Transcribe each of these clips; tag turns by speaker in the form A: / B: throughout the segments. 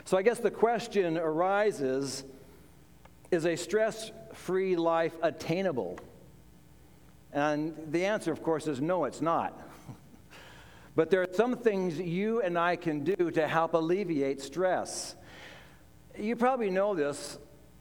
A: So I guess the question arises, is a stress-free life attainable? And the answer, of course, is no, it's not. But there are some things you and I can do to help alleviate stress. You probably know this,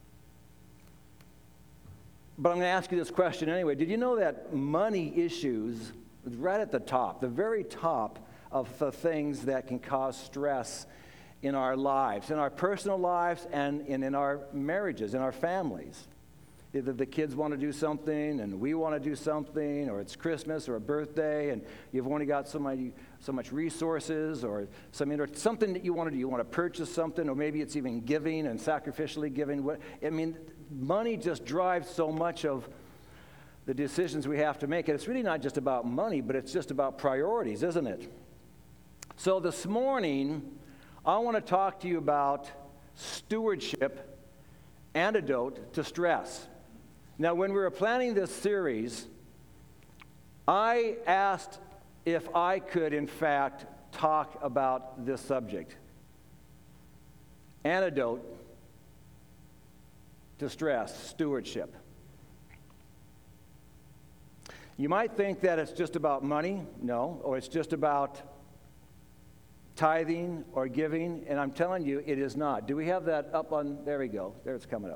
A: but I'm going to ask you this question anyway. Did you know that money issues, right at the top, the very top of the things that can cause stress in our lives, in our personal lives and in our marriages, in our families? Either the kids want to do something and we want to do something, or it's Christmas or a birthday and you've only got so much resources, or something that you want to do. You want to purchase something, or maybe it's even giving and sacrificially giving. I mean, money just drives so much of the decisions we have to make. And it's really not just about money, but it's just about priorities, isn't it? So this morning, I want to talk to you about stewardship, antidote to stress. Now, when we were planning this series, I asked if I could, in fact, talk about this subject. Antidote to stress, stewardship. You might think that it's just about money, no, or it's just about tithing or giving, and I'm telling you, it is not. Do we have that up on, there we go, there it's coming up.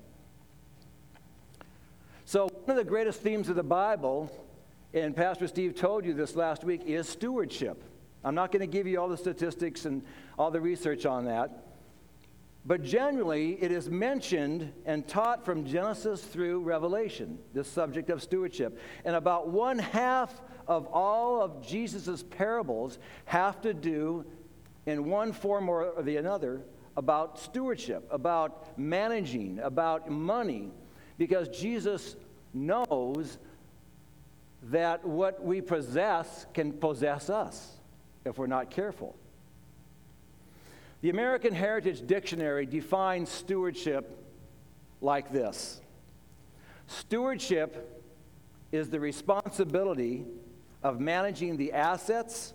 A: So one of the greatest themes of the Bible, and Pastor Steve told you this last week, is stewardship. I'm not going to give you all the statistics and all the research on that, but generally it is mentioned and taught from Genesis through Revelation, this subject of stewardship. And about 1/2 of all of Jesus' parables have to do, in one form or the other, about stewardship, about managing, about money, because Jesus knows that what we possess can possess us if we're not careful. The American Heritage Dictionary defines stewardship like this: stewardship is the responsibility of managing the assets,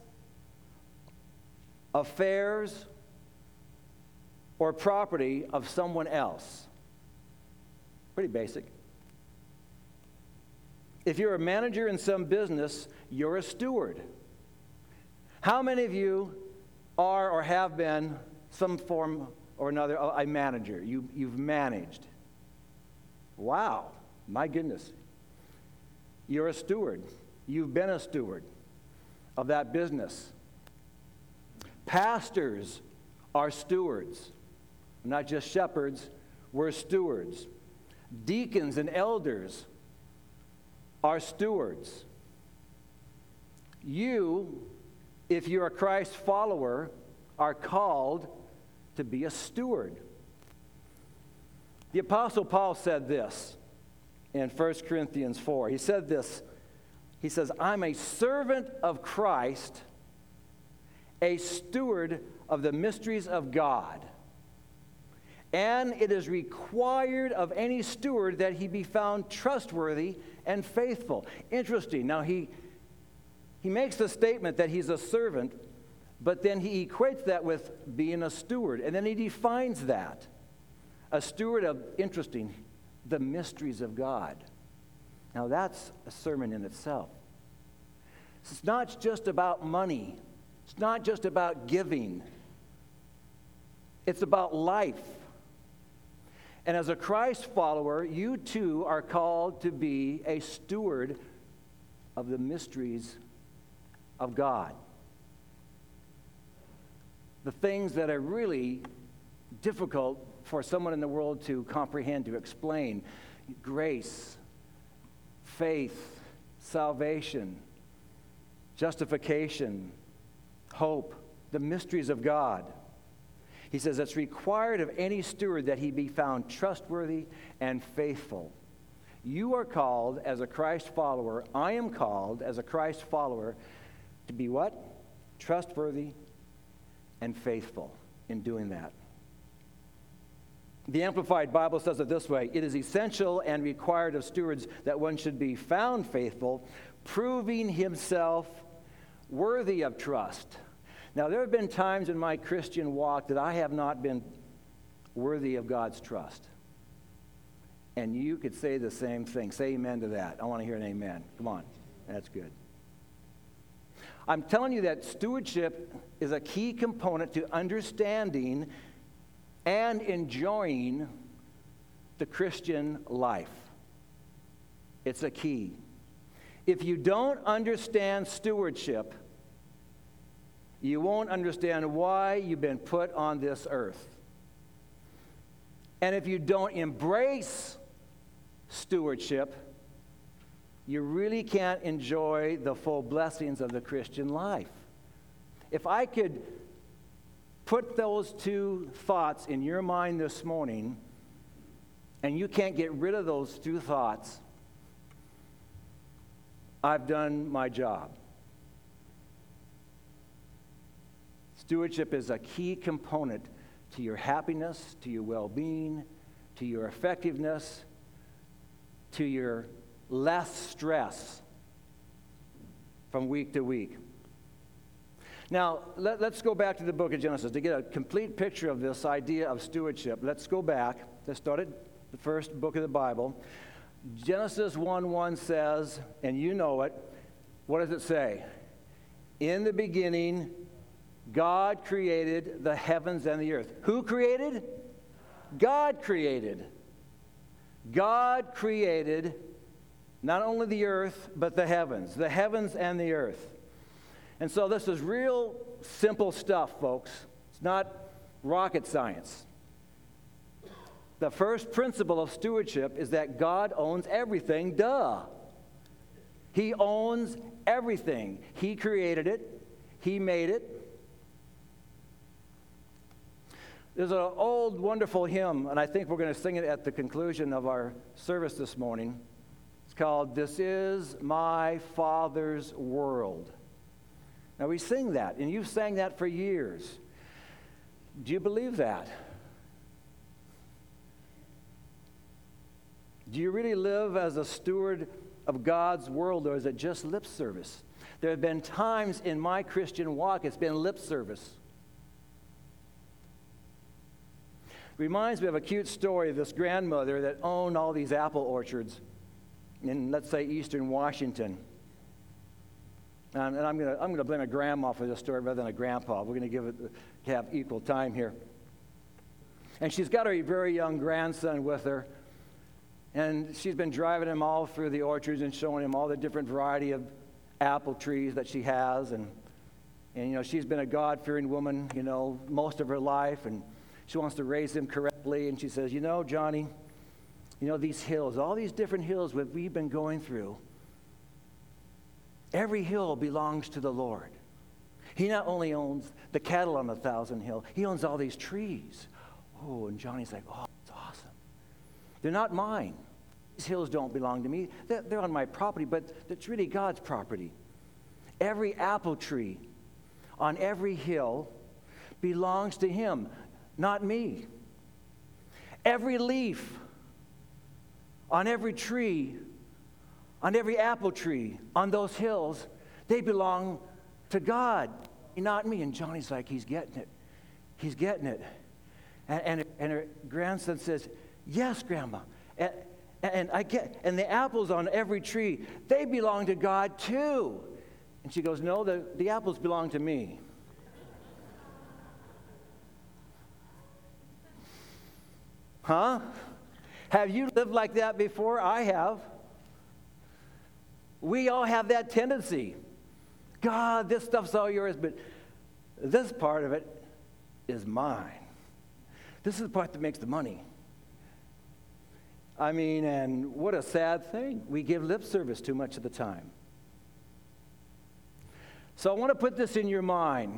A: affairs, or property of someone else. Pretty basic. If you're a manager in some business, you're a steward. How many of you are or have been some form or another a manager? You've managed. Wow, my goodness. You're a steward. You've been a steward of that business. Pastors are stewards, not just shepherds, we're stewards. Deacons and elders are stewards. You, if you're a Christ follower, are called to be a steward. The Apostle Paul said this in 1 Corinthians 4. He said this. He says, I'm a servant of Christ, a steward of the mysteries of God. And it is required of any steward that he be found trustworthy and faithful. Interesting. Now, he makes the statement that he's a servant, but then he equates that with being a steward. And then he defines that. A steward of, interesting, the mysteries of God. Now, that's a sermon in itself. It's not just about money. It's not just about giving. It's about life. And as a Christ follower, you too are called to be a steward of the mysteries of God. The things that are really difficult for someone in the world to comprehend, to explain. Grace, faith, salvation, justification, hope, the mysteries of God. He says it's required of any steward that he be found trustworthy and faithful. You are called as a Christ follower, I am called as a Christ follower to be what? Trustworthy and faithful in doing that. The Amplified Bible says it this way: it is essential and required of stewards that one should be found faithful, proving himself worthy of trust. Now, there have been times in my Christian walk that I have not been worthy of God's trust. And you could say the same thing. Say amen to that. I want to hear an amen. Come on. That's good. I'm telling you that stewardship is a key component to understanding and enjoying the Christian life. It's a key. If you don't understand stewardship, you won't understand why you've been put on this earth. And if you don't embrace stewardship, you really can't enjoy the full blessings of the Christian life. If I could put those two thoughts in your mind this morning, and you can't get rid of those two thoughts, I've done my job. Stewardship is a key component to your happiness, to your well-being, to your effectiveness, to your less stress from week to week. Now, let's go back to the book of Genesis to get a complete picture of this idea of stewardship. Let's go back. Let's start at the first book of the Bible. Genesis 1:1 says, and you know it, what does it say? In the beginning, God created the heavens and the earth. Who created? God created. God created not only the earth, but the heavens and the earth. And so this is real simple stuff, folks. It's not rocket science. The first principle of stewardship is that God owns everything. Duh. He owns everything. He created it. He made it. There's an old, wonderful hymn, and I think we're going to sing it at the conclusion of our service this morning. It's called, "This Is My Father's World." Now, we sing that, and you've sang that for years. Do you believe that? Do you really live as a steward of God's world, or is it just lip service? There have been times in my Christian walk it's been lip service. Reminds me of a cute story of this grandmother that owned all these apple orchards in, let's say, eastern Washington. And I'm going to blame a grandma for this story rather than a grandpa. We're going to give it to have equal time here. And she's got a very young grandson with her. And she's been driving him all through the orchards and showing him all the different variety of apple trees that she has. And you know, she's been a God-fearing woman, you know, most of her life. And she wants to raise him correctly. And she says, you know, Johnny, you know, these hills, all these different hills that we've been going through, every hill belongs to the Lord. He not only owns the cattle on 1,000 Hill, he owns all these trees. Oh, and Johnny's like, oh, that's awesome. They're not mine. These hills don't belong to me. They're on my property, but it's really God's property. Every apple tree on every hill belongs to him, not me. Every leaf on every tree, on every apple tree, on those hills, they belong to God, not me. And Johnny's like, he's getting it. He's getting it. And her grandson says, yes, Grandma. And the apples on every tree, they belong to God too. And she goes, no, the apples belong to me. Huh? Have you lived like that before? I have. We all have that tendency. God, this stuff's all yours, but this part of it is mine. This is the part that makes the money. I mean, and what a sad thing. We give lip service too much of the time. So I want to put this in your mind.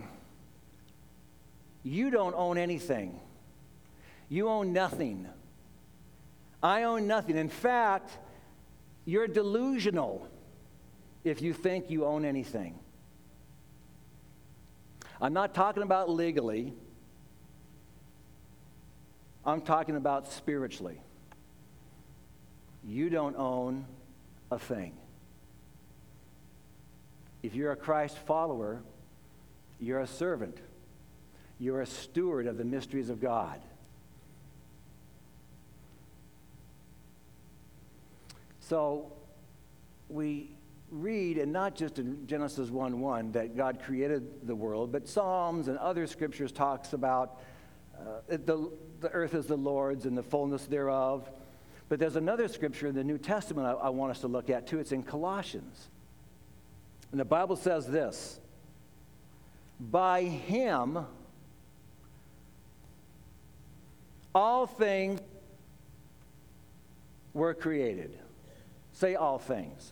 A: You don't own anything. You own nothing. I own nothing. In fact, you're delusional if you think you own anything. I'm not talking about legally. I'm talking about spiritually. You don't own a thing. If you're a Christ follower, you're a servant. You're a steward of the mysteries of God. So we read, and not just in Genesis 1:1, that God created the world, but Psalms and other scriptures talks about the earth is the Lord's and the fullness thereof. But there's another scripture in the New Testament I want us to look at too. It's in Colossians. And the Bible says this: by him all things were created. Say all things.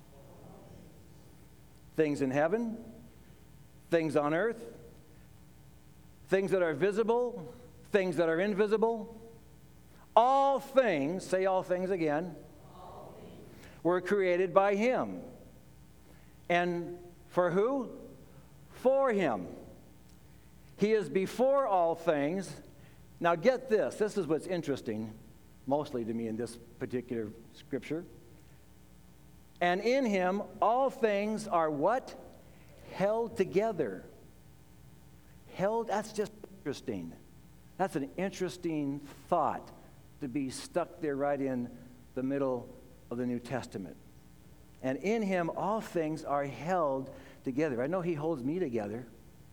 A: Things in heaven, things on earth, things that are visible, things that are invisible. All things, say all things again, all things were created by him. And for who? For him. He is before all things. Now get this. This is what's interesting, mostly to me in this particular scripture. And in him all things are what? Held together. Held, that's just interesting. That's an interesting thought to be stuck there right in the middle of the New Testament. And in him all things are held together. I know he holds me together.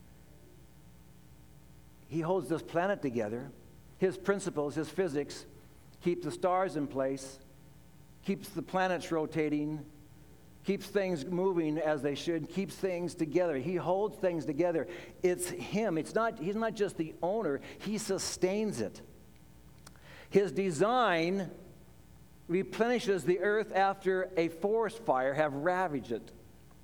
A: He holds this planet together. His principles, his physics, keep the stars in place, keeps the planets rotating, keeps things moving as they should, keeps things together. He holds things together. It's him. He's not just the owner, he sustains it. His design replenishes the earth after a forest fire have ravaged it.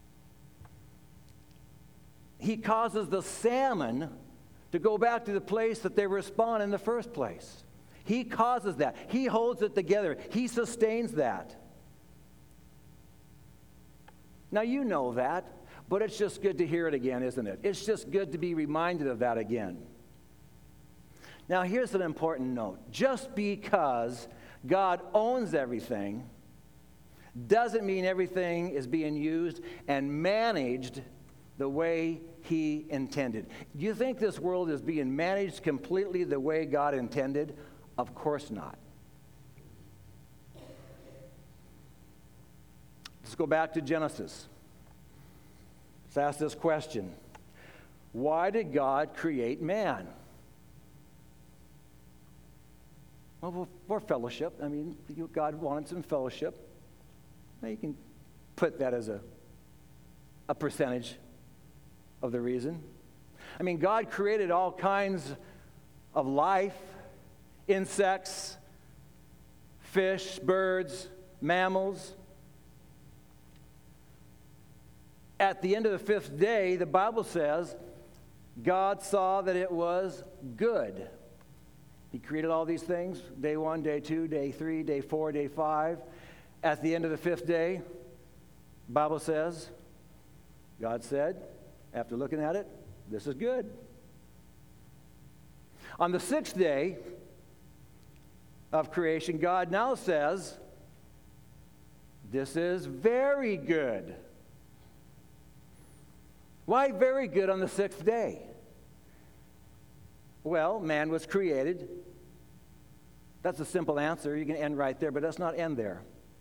A: He causes the salmon to go back to the place that they were spawned in the first place. He causes that. He holds it together. He sustains that. Now you know that, but it's just good to hear it again, isn't it? It's just good to be reminded of that again. Now here's an important note. Just because God owns everything doesn't mean everything is being used and managed the way he intended. Do you think this world is being managed completely the way God intended? Of course not. Let's go back to Genesis. Let's ask this question. Why did God create man? Well, for fellowship. I mean, God wanted some fellowship. Now you can put that as a percentage of the reason. I mean, God created all kinds of life, insects, fish, birds, mammals. At the end of the fifth day, the Bible says, God saw that it was good. He created all these things, day 1, day 2, day 3, day 4, day 5. At the end of the fifth day, the Bible says, God said, after looking at it, this is good. On the sixth day of creation, God now says, this is very good. Why very good on the sixth day? Well, man was created. That's a simple answer. You can end right there, but let's not end there.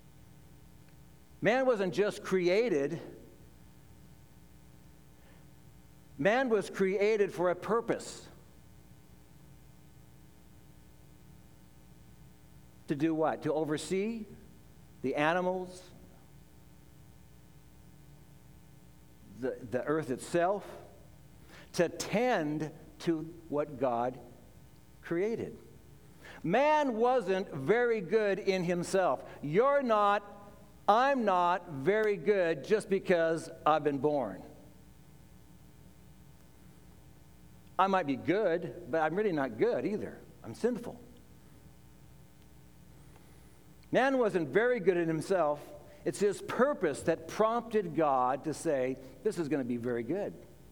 A: Man wasn't just created. Man was created for a purpose. To do what? To oversee the animals, the earth itself, to tend to what God created. Man wasn't very good in himself. You're not, I'm not very good just because I've been born. I might be good, but I'm really not good either. I'm sinful. Man wasn't very good in himself. It's his purpose that prompted God to say, this is going to be very good.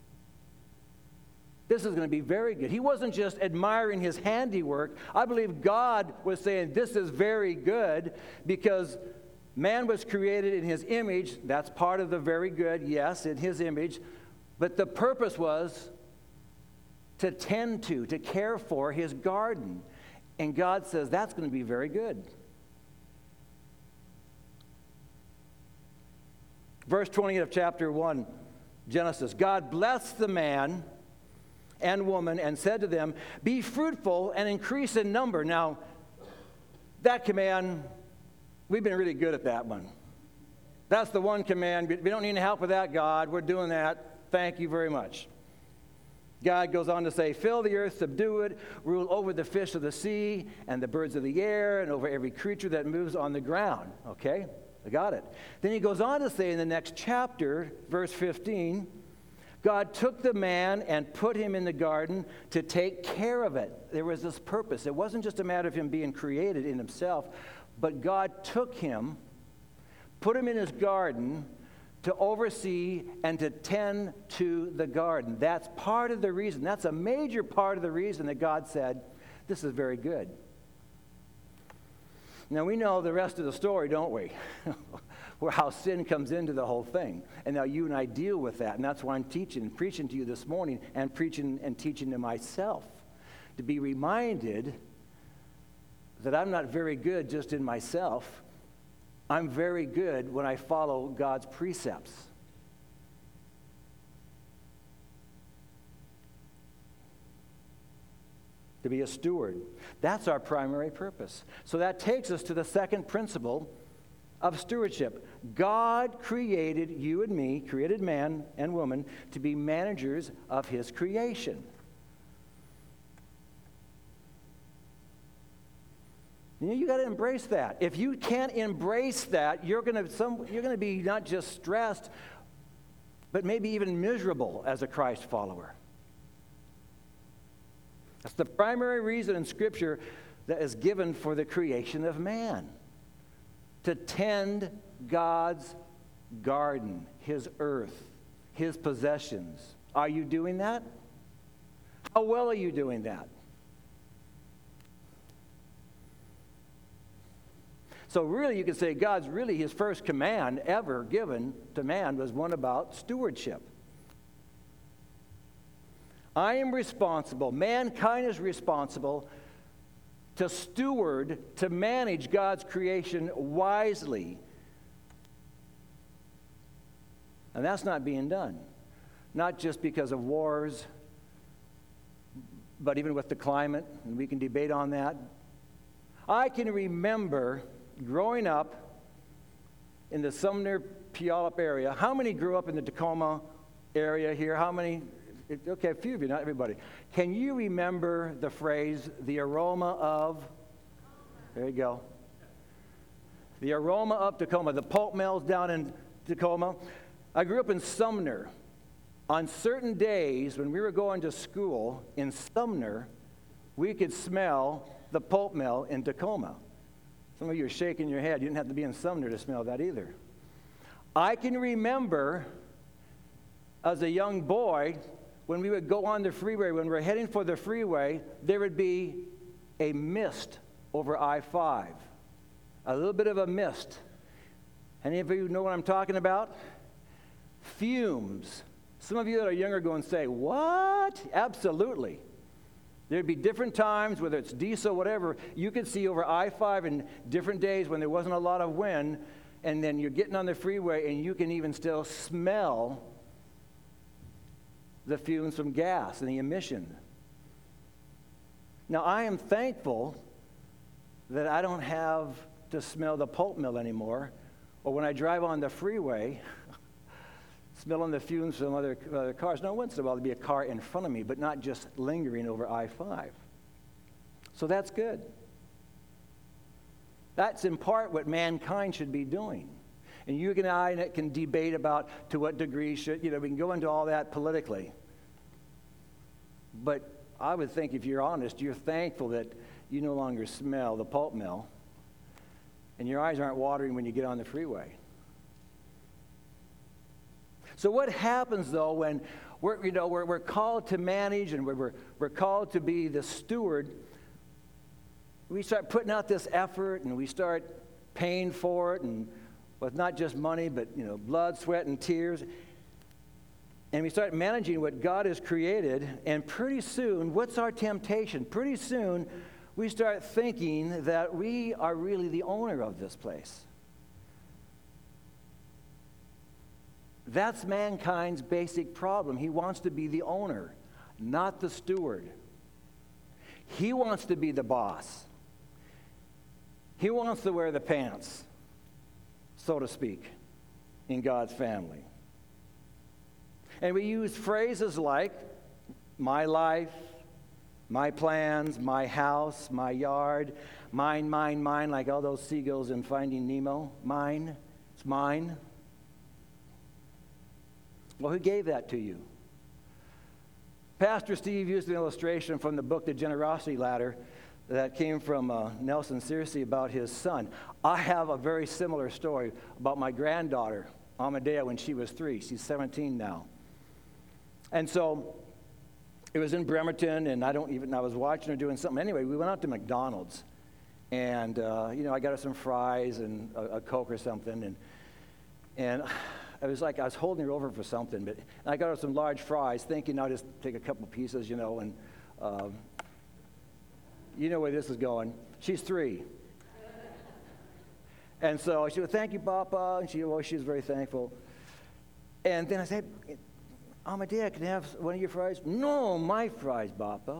A: This is going to be very good. He wasn't just admiring his handiwork. I believe God was saying, this is very good, because man was created in his image. That's part of the very good, yes, in his image. But the purpose was to tend to care for his garden. And God says, that's going to be very good. Verse 20 of chapter 1, Genesis. God blessed the man and woman and said to them, be fruitful and increase in number. Now, that command, we've been really good at that one. That's the one command. We don't need any help with that, God. We're doing that. Thank you very much. God goes on to say, fill the earth, subdue it, rule over the fish of the sea and the birds of the air and over every creature that moves on the ground. Okay, I got it. Then he goes on to say in the next chapter, verse 15, God took the man and put him in the garden to take care of it. There was this purpose. It wasn't just a matter of him being created in himself, but God took him, put him in his garden to oversee and to tend to the garden. That's part of the reason. That's a major part of the reason that God said, this is very good. Now, we know the rest of the story, don't we? Where how sin comes into the whole thing. And now you and I deal with that. And that's why I'm preaching to you this morning and preaching and teaching to myself. To be reminded that I'm not very good just in myself. I'm very good when I follow God's precepts. To be a steward. That's our primary purpose. So that takes us to the second principle of stewardship. God created you and me, created man and woman, to be managers of his creation. You got to embrace that. If you can't embrace that, you're going to be not just stressed, but maybe even miserable as a Christ follower. That's the primary reason in Scripture that is given for the creation of man. To tend God's garden, his earth, his possessions. Are you doing that? How well are you doing that? So really, you could say his first command ever given to man was one about stewardship. I am responsible, mankind is responsible to steward, to manage God's creation wisely. And that's not being done. Not just because of wars, but even with the climate, and we can debate on that. I can remember growing up in the Sumner, Puyallup area. How many grew up in the Tacoma area here? How many? Okay, a few of you, not everybody. Can you remember the phrase, the aroma of? There you go. The aroma of Tacoma, the pulp mills down in Tacoma. I grew up in Sumner. On certain days when we were going to school in Sumner, we could smell the pulp mill in Tacoma. Some of you are shaking your head. You didn't have to be in Sumner to smell that either. I can remember as a young boy, when we would go on the freeway, when we were heading for the freeway, there would be a mist over I-5. A little bit of a mist. Any of you know what I'm talking about? Fumes. Some of you that are younger go and say, what? Absolutely. There'd be different times, whether it's diesel, whatever, you could see over I-5 in different days when there wasn't a lot of wind, and then you're getting on the freeway and you can even still smell the fumes from gas and the emission. Now, I am thankful that I don't have to smell the pulp mill anymore, or when I drive on the freeway, smelling the fumes from other cars. Now, once in a while, there'll be a car in front of me, but not just lingering over I-5. So that's good. That's in part what mankind should be doing. And you and I can debate about to what degree should, we can go into all that politically. But I would think if you're honest, you're thankful that you no longer smell the pulp mill and your eyes aren't watering when you get on the freeway. So what happens, though, when we're called to manage and we're called to be the steward? We start putting out this effort and we start paying for it, and with not just money, but blood, sweat, and tears. And we start managing what God has created, and pretty soon, what's our temptation? Pretty soon, we start thinking that we are really the owner of this place. That's mankind's basic problem. He wants to be the owner, not the steward. He wants to be the boss. He wants to wear the pants, so to speak, in God's family. And we use phrases like my life, my plans, my house, my yard, mine, mine, mine, like all those seagulls in Finding Nemo. Mine, it's mine. Well, who gave that to you? Pastor Steve used an illustration from the book, The Generosity Ladder, that came from Nelson Searcy about his son. I have a very similar story about my granddaughter, Amadea, when she was 3. She's 17 now. And so it was in Bremerton, and I was watching her doing something. Anyway, we went out to McDonald's, and I got her some fries and a Coke or something, and I was holding her over for something, but I got her some large fries, thinking I'll just take a couple pieces, and you know where this is going. She's 3. And so she said, "Thank you, Papa," and she was very thankful. And then I said, "Amadea, can I have one of your fries?" "No, my fries, Papa."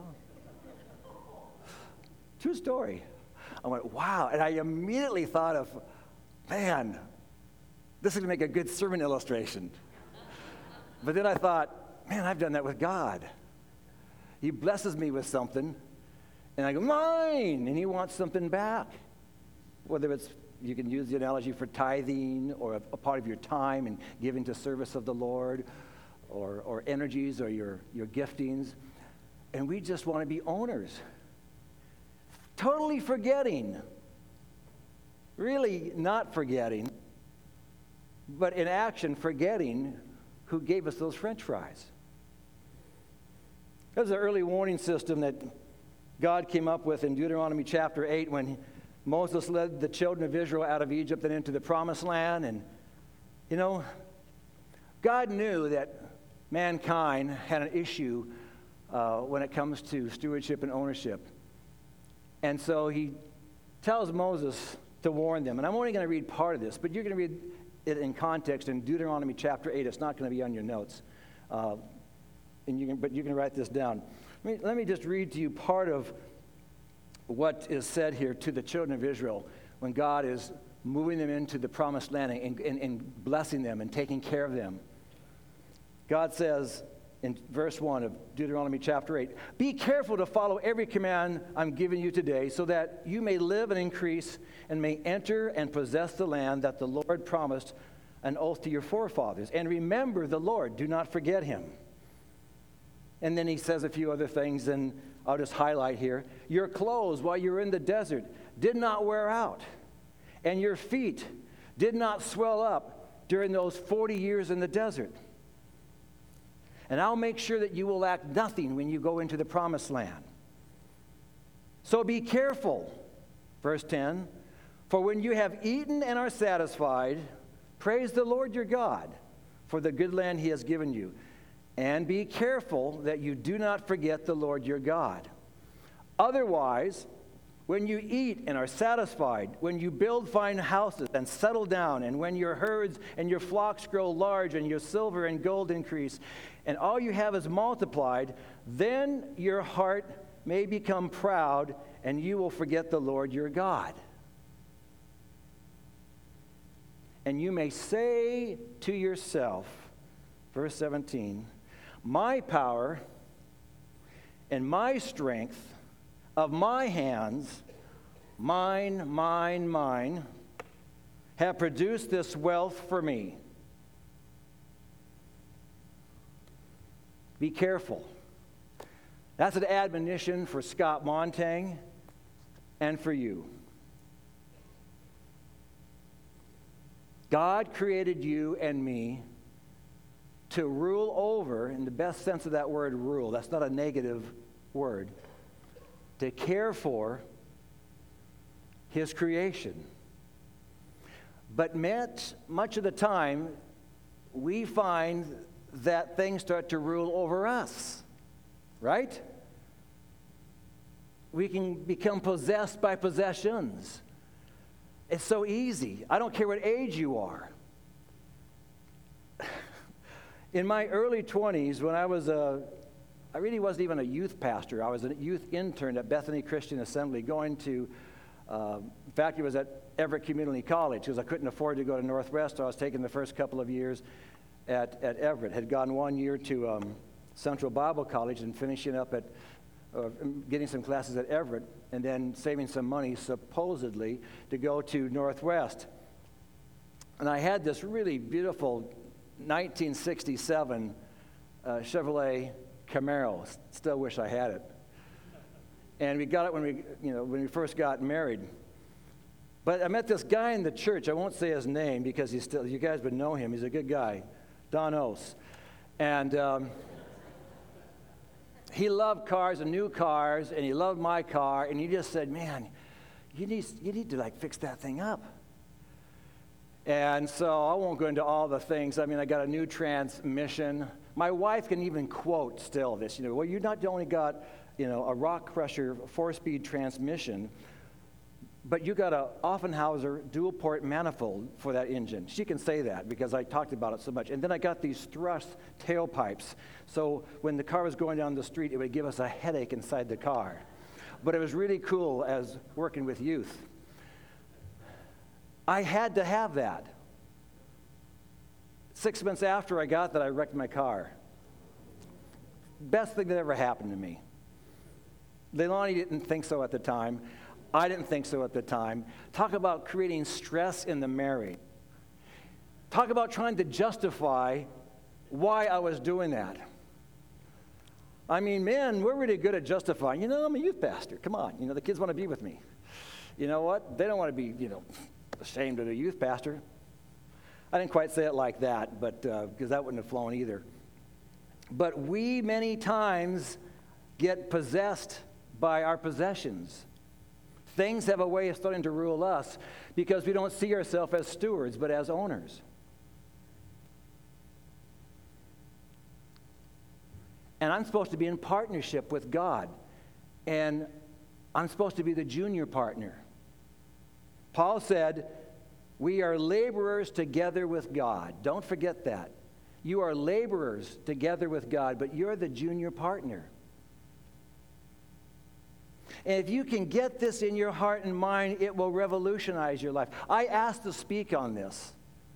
A: True story. I went, wow. And I immediately thought of, man, this is going to make a good sermon illustration. But then I thought, man, I've done that with God. He blesses me with something, and I go, mine, and he wants something back. Whether it's, you can use the analogy for tithing, or a part of your time and giving to service of the Lord, or energies, or your giftings. And we just want to be owners. Totally forgetting, really not forgetting, but in action forgetting who gave us those French fries. There's an early warning system that God came up with in Deuteronomy chapter 8 when Moses led the children of Israel out of Egypt and into the promised land. And, God knew that mankind had an issue when it comes to stewardship and ownership. And so he tells Moses to warn them. And I'm only going to read part of this, but you're going to read it in context in Deuteronomy chapter 8. It's not going to be on your notes. But you can write this down. Let me just read to you part of what is said here to the children of Israel when God is moving them into the promised land and blessing them and taking care of them. God says in verse 1 of Deuteronomy chapter 8, "Be careful to follow every command I'm giving you today, so that you may live and increase and may enter and possess the land that the Lord promised an oath to your forefathers. And remember the Lord, do not forget him." And then he says a few other things, and I'll just highlight here. "Your clothes while you were in the desert did not wear out, and your feet did not swell up during those 40 years in the desert. And I'll make sure that you will lack nothing when you go into the promised land. So be careful," verse 10, "for when you have eaten and are satisfied, praise the Lord your God for the good land he has given you. And be careful that you do not forget the Lord your God. Otherwise, when you eat and are satisfied, when you build fine houses and settle down, and when your herds and your flocks grow large and your silver and gold increase, and all you have is multiplied, then your heart may become proud, and you will forget the Lord your God. And you may say to yourself," verse 17, "My power and my strength of my hands, mine, mine, mine, have produced this wealth for me." Be careful. That's an admonition for Scott Montang and for you. God created you and me to rule over, in the best sense of that word, rule. That's not a negative word. To care for his creation. But much of the time, we find that things start to rule over us, right? We can become possessed by possessions. It's so easy. I don't care what age you are. In my early 20s, when I really wasn't even a youth pastor. I was a youth intern at Bethany Christian Assembly, going to, in fact, it was at Everett Community College, because I couldn't afford to go to Northwest. I was taking the first couple of years at Everett. Had gone 1 year to Central Bible College and finishing up at, getting some classes at Everett, and then saving some money, supposedly, to go to Northwest. And I had this really beautiful 1967 Chevrolet Camaro. Still wish I had it. And we got it when we first got married. But I met this guy in the church. I won't say his name because you guys would know him. He's a good guy, Don Ose. And he loved cars and new cars, and he loved my car, and he just said, man, you need to like fix that thing up. And so I won't go into all the things. I mean, I got a new transmission. My wife can even quote still this, well, you not only got, a Rock Crusher 4-speed transmission, but you got a Offenhauser dual-port manifold for that engine. She can say that because I talked about it so much. And then I got these thrust tailpipes. So when the car was going down the street, it would give us a headache inside the car. But it was really cool as working with youth. I had to have that. 6 months after I got that, I wrecked my car. Best thing that ever happened to me. Leilani didn't think so at the time. I didn't think so at the time. Talk about creating stress in the marriage. Talk about trying to justify why I was doing that. I mean, men, we're really good at justifying. I'm a youth pastor. Come on. The kids want to be with me. You know what? They don't want to be, ashamed of the youth pastor. I didn't quite say it like that, but because that wouldn't have flown either. But we many times get possessed by our possessions. Things have a way of starting to rule us because we don't see ourselves as stewards, but as owners. And I'm supposed to be in partnership with God. And I'm supposed to be the junior partner. Paul said, we are laborers together with God. Don't forget that. You are laborers together with God, but you're the junior partner. And if you can get this in your heart and mind, it will revolutionize your life. I asked to speak on this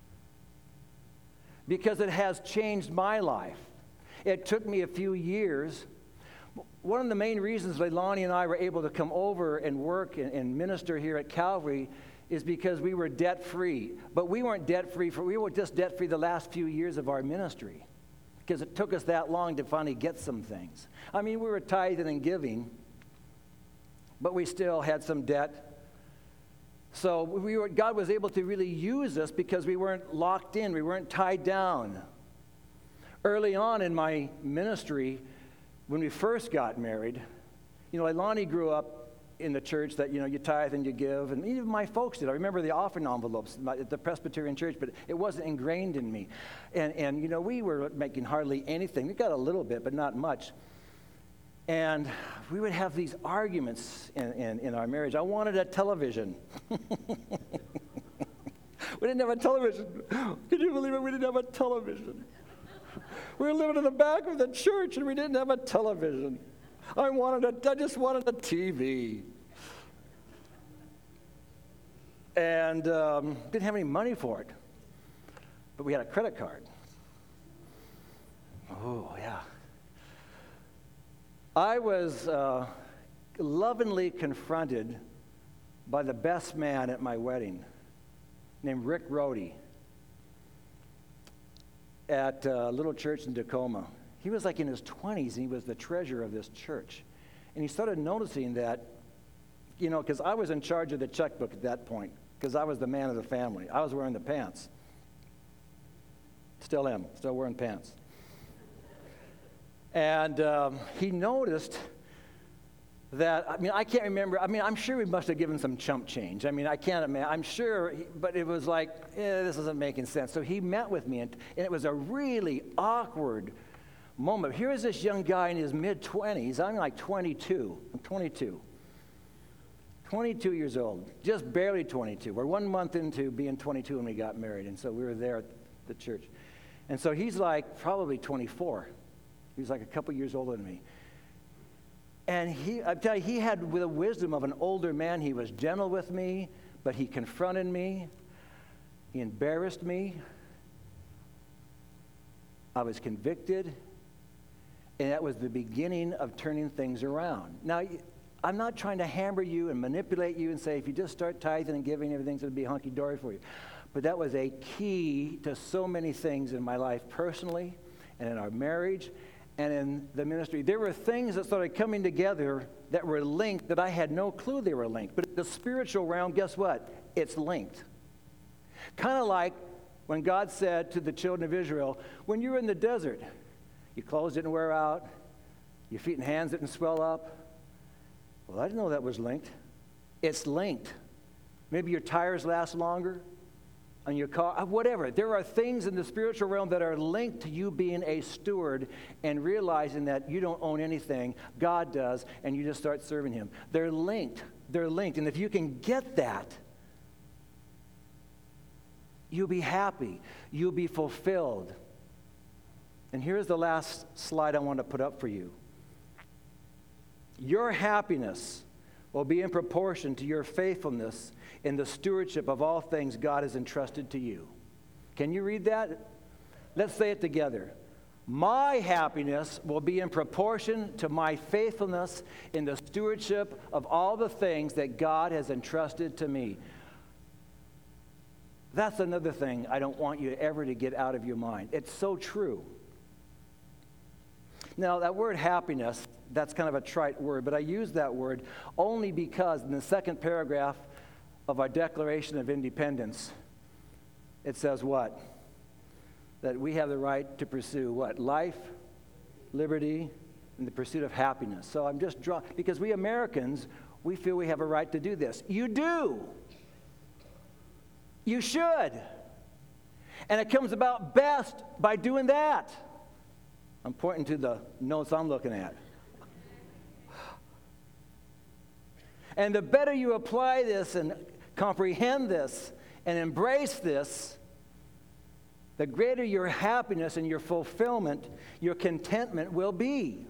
A: because it has changed my life. It took me a few years. One of the main reasons Leilani and I were able to come over and work and minister here at Calvary is because we were debt-free. But we weren't debt-free, we were just debt-free the last few years of our ministry because it took us that long to finally get some things. I mean, we were tithing and giving, but we still had some debt. So God was able to really use us because we weren't locked in, we weren't tied down. Early on in my ministry, when we first got married, Leilani grew up in the church that, you tithe and you give, and even my folks did. I remember the offering envelopes at the Presbyterian church, but it wasn't ingrained in me. And we were making hardly anything. We got a little bit, but not much. And we would have these arguments in our marriage. I wanted a television. We didn't have a television. Can you believe it? We didn't have a television. We were living in the back of the church, and we didn't have a television. I just wanted a TV. And didn't have any money for it. But we had a credit card. Oh, yeah. I was lovingly confronted by the best man at my wedding, named Rick Rohde, at a little church in Tacoma. He was like in his 20s, and he was the treasurer of this church. And he started noticing that, because I was in charge of the checkbook at that point, because I was the man of the family. I was wearing the pants. Still am, still wearing pants. And he noticed that, I can't remember. I'm sure we must have given some chump change. I can't imagine. I'm sure, but it was like, this isn't making sense. So he met with me, and it was a really awkward moment. Here is this young guy in his mid-20s. I'm like 22. I'm 22. 22 years old, just barely 22. We're 1 month into being 22 when we got married, and so we were there at the church. And so he's like probably 24. He's like a couple years older than me. And I tell you, he had the wisdom of an older man. He was gentle with me, but he confronted me. He embarrassed me. I was convicted. And that was the beginning of turning things around. Now, I'm not trying to hammer you and manipulate you and say, if you just start tithing and giving, everything's going to be hunky-dory for you. But that was a key to so many things in my life personally and in our marriage and in the ministry. There were things that started coming together that were linked that I had no clue they were linked. But in the spiritual realm, guess what? It's linked. Kind of like when God said to the children of Israel, when you're in the desert, your clothes didn't wear out, your feet and hands didn't swell up. Well, I didn't know that was linked. It's linked. Maybe your tires last longer on your car, whatever. There are things in the spiritual realm that are linked to you being a steward and realizing that you don't own anything, God does, and you just start serving him. They're linked. They're linked. And if you can get that, you'll be happy. You'll be fulfilled. And here's the last slide I want to put up for you. Your happiness will be in proportion to your faithfulness in the stewardship of all things God has entrusted to you. Can you read that? Let's say it together. My happiness will be in proportion to my faithfulness in the stewardship of all the things that God has entrusted to me. That's another thing I don't want you ever to get out of your mind. It's so true. Now, that word happiness, that's kind of a trite word, but I use that word only because in the second paragraph of our Declaration of Independence, it says what? That we have the right to pursue what? Life, liberty, and the pursuit of happiness. So I'm just drawing, because we Americans, we feel we have a right to do this. You do. You should. And it comes about best by doing that. I'm pointing to the notes I'm looking at. And the better you apply this and comprehend this and embrace this, the greater your happiness and your fulfillment, your contentment will be.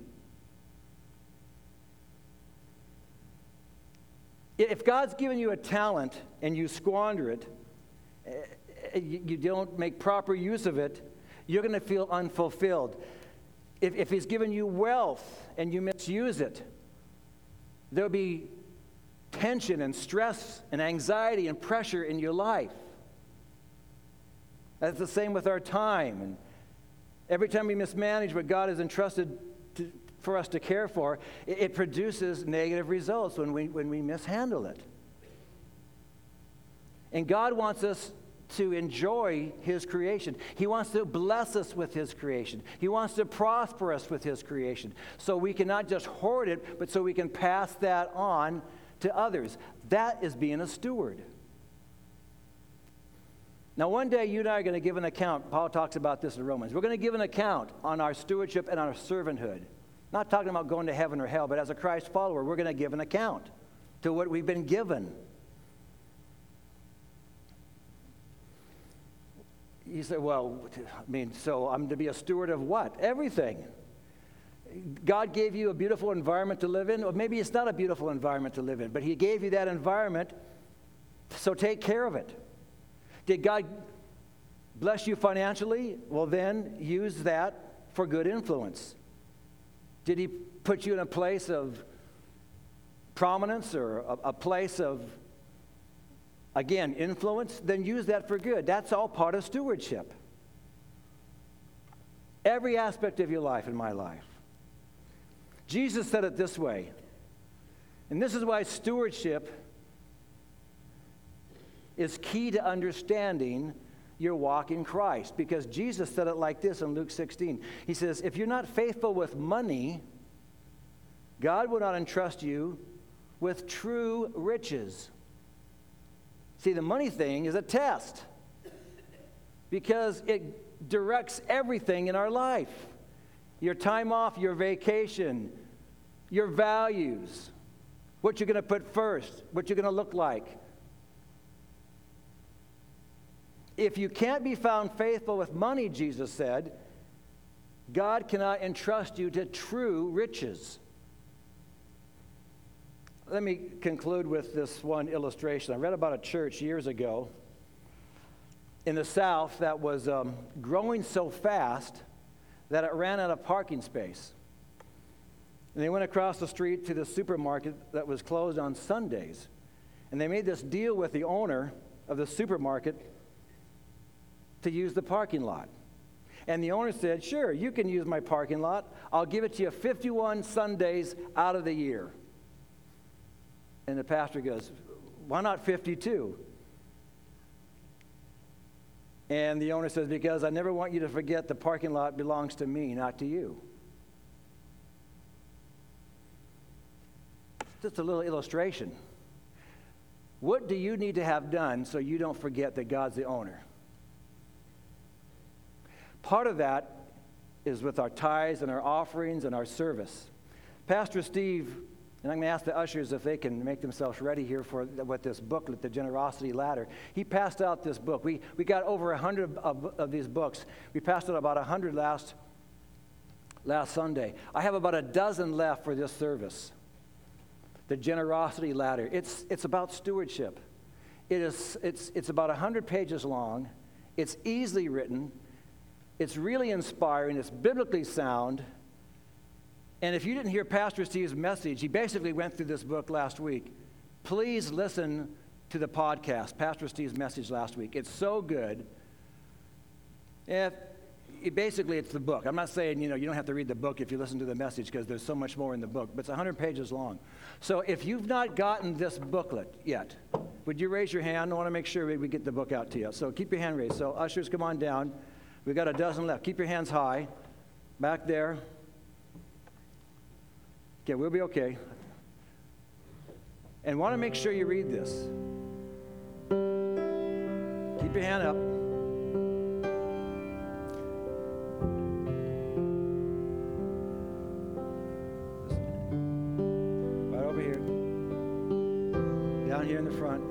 A: If God's given you a talent and you squander it, you don't make proper use of it, you're going to feel unfulfilled. If he's given you wealth and you misuse it, there'll be tension and stress and anxiety and pressure in your life. That's the same with our time. And every time we mismanage what God has entrusted for us to care for, it produces negative results when we mishandle it. And God wants us to enjoy his creation. He wants to bless us with his creation. He wants to prosper us with his creation. So we can not just hoard it, but so we can pass that on to others. That is being a steward. Now, one day you and I are going to give an account. Paul talks about this in Romans. We're going to give an account on our stewardship and our servanthood. Not talking about going to heaven or hell, but as a Christ follower, we're going to give an account to what we've been given. You say, well, so I'm to be a steward of what? Everything. God gave you a beautiful environment to live in. Or maybe it's not a beautiful environment to live in, but he gave you that environment, so take care of it. Did God bless you financially? Well, then use that for good influence. Did he put you in a place of prominence or a place of, again, influence? Then use that for good. That's all part of stewardship. Every aspect of your life and my life. Jesus said it this way, and this is why stewardship is key to understanding your walk in Christ, because Jesus said it like this in Luke 16. He says, if you're not faithful with money, God will not entrust you with true riches. See, the money thing is a test because it directs everything in our life. Your time off, your vacation, your values, what you're going to put first, what you're going to look like. If you can't be found faithful with money, Jesus said, God cannot entrust you to true riches. Let me conclude with this one illustration. I read about a church years ago in the South that was growing so fast that it ran out of parking space. And they went across the street to the supermarket that was closed on Sundays. And they made this deal with the owner of the supermarket to use the parking lot. And the owner said, sure, you can use my parking lot. I'll give it to you 51 Sundays out of the year. And the pastor goes, why not 52? And the owner says, because I never want you to forget the parking lot belongs to me, not to you. Just a little illustration. What do you need to have done so you don't forget that God's the owner? Part of that is with our tithes and our offerings and our service. Pastor Steve, and I'm going to ask the ushers if they can make themselves ready here with this booklet, The Generosity Ladder. He passed out this book. We got over 100 of these books. We passed out about 100 last Sunday. I have about a dozen left for this service. The Generosity Ladder. It's about stewardship. It's about 100 pages long. It's easily written. It's really inspiring. It's biblically sound. And if you didn't hear Pastor Steve's message, he basically went through this book last week. Please listen to the podcast, Pastor Steve's message last week. It's so good. Basically, it's the book. I'm not saying, you don't have to read the book if you listen to the message because there's so much more in the book, but it's 100 pages long. So if you've not gotten this booklet yet, would you raise your hand? I want to make sure we get the book out to you. So keep your hand raised. So ushers, come on down. We've got a dozen left. Keep your hands high. Back there. Okay, we'll be okay. And want to make sure you read this. Keep your hand up. Right over here. Down here in the front.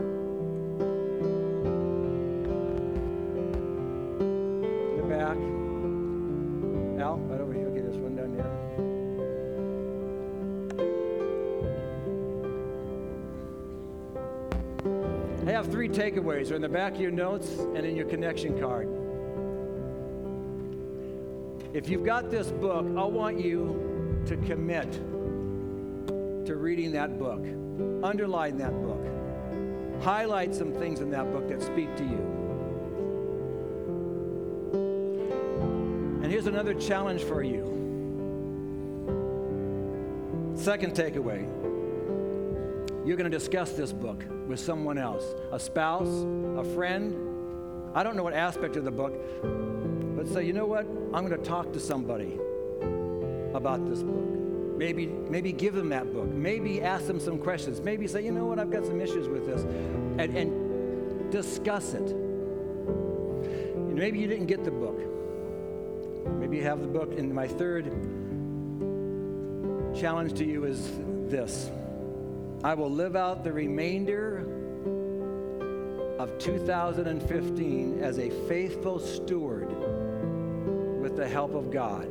A: In the back. Al, right over here. Okay, this one down there. I have 3 takeaways. They're in the back of your notes and in your connection card. If you've got this book, I want you to commit to reading that book. Underline that book. Highlight some things in that book that speak to you. And here's another challenge for you. Second takeaway. You're going to discuss this book with someone else, a spouse, a friend. I don't know what aspect of the book, but say, you know what? I'm going to talk to somebody about this book. Maybe give them that book. Maybe ask them some questions. Maybe say, you know what? I've got some issues with this, and discuss it. And maybe you didn't get the book. Maybe you have the book. And my third challenge to you is this. I will live out the remainder of 2015 as a faithful steward with the help of God.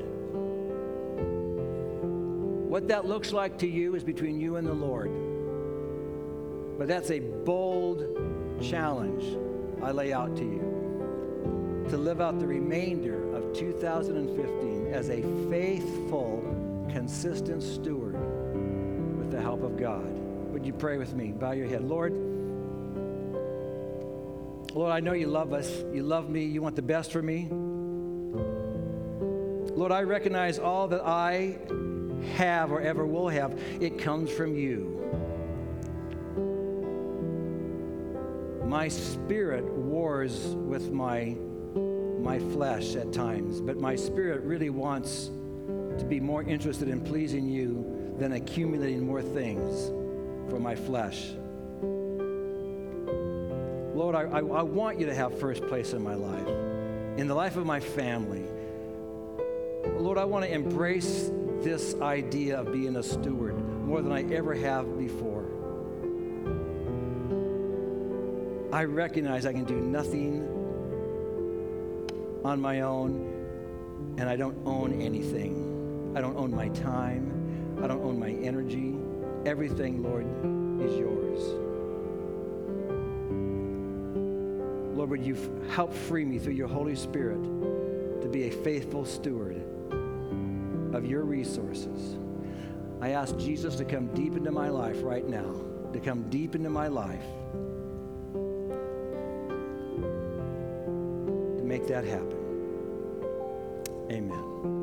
A: What that looks like to you is between you and the Lord. But that's a bold challenge I lay out to you. To live out the remainder of 2015 as a faithful, consistent steward with the help of God. Would you pray with me? Bow your head. Lord, I know you love us. You love me. You want the best for me. Lord, I recognize all that I have or ever will have. It comes from you. My spirit wars with my flesh at times, but my spirit really wants to be more interested in pleasing you than accumulating more things for my flesh. Lord, I want you to have first place in my life, in the life of my family. Lord, I want to embrace this idea of being a steward more than I ever have before. I recognize I can do nothing on my own, and I don't own anything. I don't own my time. I don't own my energy. Everything, Lord, is yours. Lord, would you help free me through your Holy Spirit to be a faithful steward of your resources. I ask Jesus to come deep into my life right now, to come deep into my life, to make that happen. Amen.